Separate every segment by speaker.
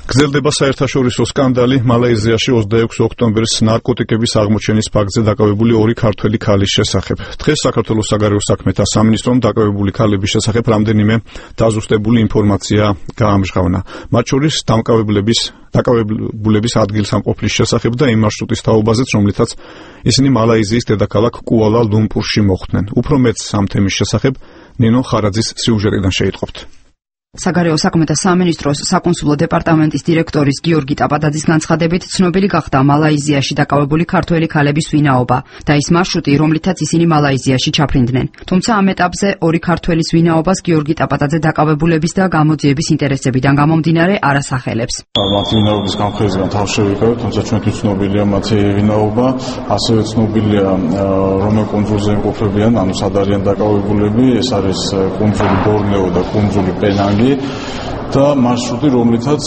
Speaker 1: გრძელდება საერთაშორისო სკანდალი მალაიზიაში 26 ოქტომბერს ნარკოტიკების აღმოჩენის ფაქტზე დაკავებული ორი ქართველი ქალის შესახებ. დღეს საქართველოს საგარეო საქმეთა სამინისტრომ დაკავებული ქალების შესახებ რამდენიმე დაზუსტებული ინფორმაცია გაამჟღავნა. მათ შორის დაკავებულების ადგილსამყოფლის შესახებ და იმ მარშრუტის თაობაზეც, რომლითაც ისინი მალაიზიის დედაქალაქ კუალა-ლუმპურში მოხვდნენ. უფრო მეტს ამ თემის შესახებ ნინო ხარაძის სიუჟეტიდან შეიტყობთ.
Speaker 2: საგარეო საქმეთა სამინისტროს საკონსულო დეპარტამენტის დირექტორის გიორგი ტაპადაძის განცხადებით ცნობილი გახდა მალაიზიაში დაკავებული ქართველი ქალების ვინაობა და ის მარშრუტი, რომლითაც ისინი მალაიზიაში ჩაფრინდნენ. თუმცა ამ ეტაპზე ორი ქართველის ვინაობას გიორგი ტაპადაძე დაკავებულების და გამოძიების ინტერესებიდან გამომდინარე არ ასახელებს.
Speaker 3: მათი ვინაობის განხილვისგან თავ შევიკავეთ, თუმცა ჩვენთვის ცნობილია მათი ვინაობა, ასევე ცნობილია რომელ კუნძულზე იმყოფებიან, ანუ სად არიან დაკავებულები, ეს არის კუნძული ბორნეო და კუნძული პენანგი. და მარშრუტი, რომლითაც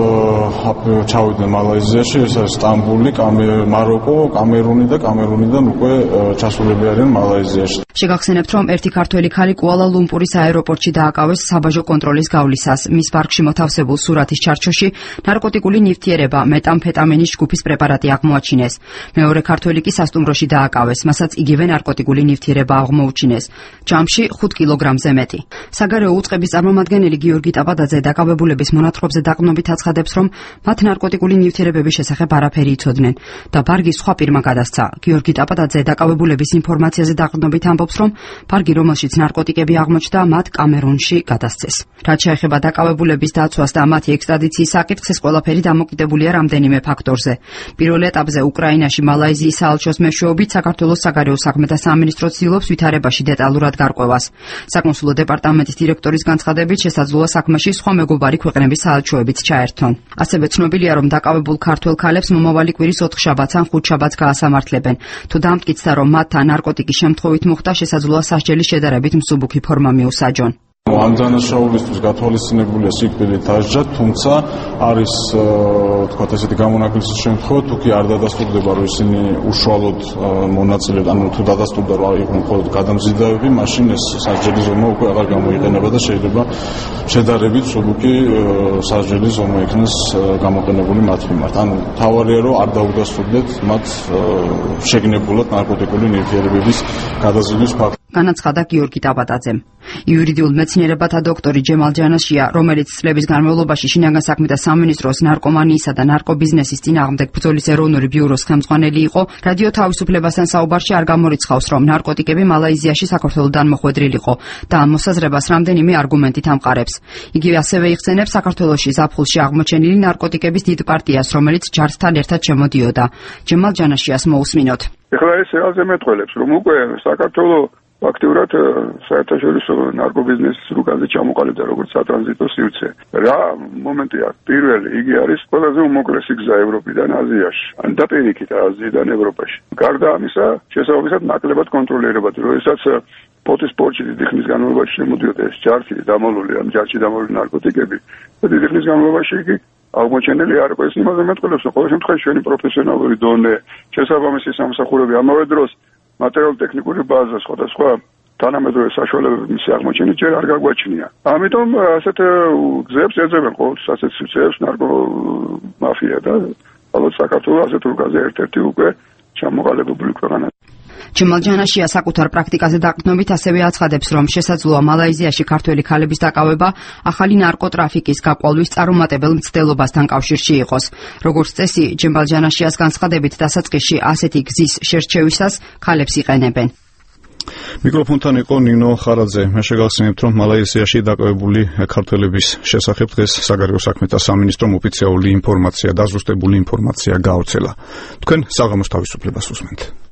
Speaker 3: ჩავიდნენ მალაიზიაში, ეს არის სტამბული, მაროკო, კამერუნიდან უკვე ჩასულები არიან მალაიზიაში.
Speaker 2: შეგახსენებთ, რომ ერთი ქართველი ქალი კუალა-ლუმპურის აეროპორტში დააკავეს საბაჟო კონტროლის გავლისას. მის ბარგში მოთავსებულ სურათის ჩარჩოში ნარკოტიკული ნივთიერება მეტამფეტამინის ჯგუფის პრეპარატი აღმოაჩინეს. მეორე ქართველი კი სასტუმროში დააკავეს, მასაც იგივე ნარკოტიკული ნივთიერება აღმოუჩინეს. ჯამში 5 კილოგრამზე მეტი. საგარეო უწყების წარმომადგენელი გიორგი ტაპადაძე დაკავებულების მონათხრობზე დაყრდნობით აცხადებს, რომ მათ ნარკოტიკული ნივთიერებების შესახებ არაფერი იცოდნენ და ბარგი სხვა პირმა გადასცა. გიორგი ტაპადაძე დაკავებულების ინფორმაციაზე დაყრდნობით ამბობს, რომ ბარგი, რომელშიც ნარკოტიკები აღმოჩნდა, მათ კამერუნში გადასცეს. რაც შეეხება დაკავებულების დაცვას და მათი ექსტრადიციის საკითხს, ეს ყველაფერი დამოკიდებულია რამდენიმე ფაქტორზე. პირველ ეტაპზე უკრაინაში მალაიზიის საელჩოს მეშვეობით საქართველოს საგარეო საქმეთა სამინისტრო ცდილობს ვითარებაში დეტალურად გარკვევას. საკონსულო დეპარტამენტის დირექტორის განცხადებით შესაძლოა საქმეში სხვა მეგობარი ქვეყნების საელჩოებიც ჩაერთონ. ასევე ცნობილია, რომ დაკავებულ ქართველ ქალებს მომავალი კვირის 4 შაბათს ან 5 შაბათს გაასამართლებენ. თუ დამტკიცდა, რომ მათთან ნარკოტიკის შემთხვევით მოხდა, შესაძლოა სასჯელი შედარებით მსუბუქი ფორმა მიუსაჯონ.
Speaker 3: ამ დანაშაულისთვის გათვალისწინებულია სიკვდილით დასჯა, თუმცა არის თქვათ ესეთი გამონაკლისის შემთხვევა, თუ კი არ დადასტურდება, რომ ისინი უშუალოდ მონაწილეობდნენ, ანუ თუ დადასტურდა, რომ იყვნენ მხოლოდ გადამზიდავები, მაშინ ეს სასჯელი ზომა უკვე აღარ გამოიყენება და შეიძლება შედარებით მსუბუქი სასჯელი ზომა იქნეს გამოყენებული მათ მიმართ. ანუ თავარია, რომ არ დაუდასტურდეთ მათ შეგნებულად ნარკოტიკული ნივთიერებების გადაზიდვის ფაქტი.
Speaker 2: განაცხადა გიორგი ტაპადაძემ. იურიდიულ მეცნიერებათა დოქტორი ჯემალ ჯანაშია, რომელიც წლების განმავლობაში შინაგან საქმეთა სამინისტროს ნარკომანიისა და ნარკობიზნესის წინააღმდეგ ბრძოლის ეროვნული ბიუროს ხელმძღვანელი იყო, რადიო თავისუფლებასთან საუბარში არ გამორიცხავს, რომ ნარკოტიკები მალაიზიაში საქართველოდან მოხვედრილიყო და ამ მოსაზრებას რამდენიმე არგუმენტით ამყარებს. იგი ასევე იხსენებს საქართველოში ზაფხულში აღმოჩენილი ნარკოტიკების დიდ პარტიას, რომელიც ჯართან ერთად შემოდიოდა. ჯემალ ჯანაშიას მოусმინოთ.
Speaker 4: ეხლა ეს რაზე მეტყველებს, რომ უკვე საქართველოს აქტიურად საერთაშორისო ნარკობიზნესის რუკაზე ჩამოყალიბდა როგორც სატრანზიტო სივრცე. რა მომენტია? პირველი, იგი არის ყველაზე უმოკლესი გზა ევროპიდან აზიაში, და პირიქით აზიიდან ევროპაში. გარდა ამისა, შესაბამისად ნაკლებად კონტროლირებადი, როდესაც პოტის პორტში დიდი ხნის განმავლობაში შემოდიოდა ეს ჯარში დამალული ნარკოტიკები, და დიდი ხნის განმავლობაში იგი აღმოჩენილი არ იყო. ეს იმაზე მეტყველებს, რომ ყოველ შემთხვევაში ჩვენი პროფესიონალური დონე, შესაბამისი სამსახურები, ამავე დროს მატერიალურ-ტექნიკური ბაზა, სხვადასხვა თანამედროვე საშუალებები მისი აღმოჩენით ჯერ არ გაგვაჩნია. ამიტომ ასეთ გზებს ეძებენ ყოველთვის ასეთ სივრცეებს ნარკომაფია და ალბათ საქართველოს ასეთ რუკაზე ერთ-ერთი უკვე ჩამოყალიბებული ქვეყანა.
Speaker 2: ჯემალ ჯანაშია საკუთარ პრაქტიკაზე დაყრდნობით ასევე აცხადებს, რომ შესაძლოა მალაიზიაში ქართველი ქალების დაკავება ახალი ნარკოტრაფიკის გაყვალვის წარუმატებელ მცდელობასთან კავშირში იყოს. როგორც წესი, ჯემალ ჯანაშიას განცხადებით, დასაწყისში ასეთი გზის შერჩევისას ქალებს იყენებენ.
Speaker 1: მიკროფონთან იყო ნინო ხარაძე. მე შეგახსენებთ, რომ მალაიზიაში დაკავებული ქართველების შესახებ დღეს საგარეო საქმეთა სამინისტრომ ოფიციალური ინფორმაცია, დაზუსტებული ინფორმაცია გაავრცელა. თქვენ საღამოს თავისუფლებას უსმენთ.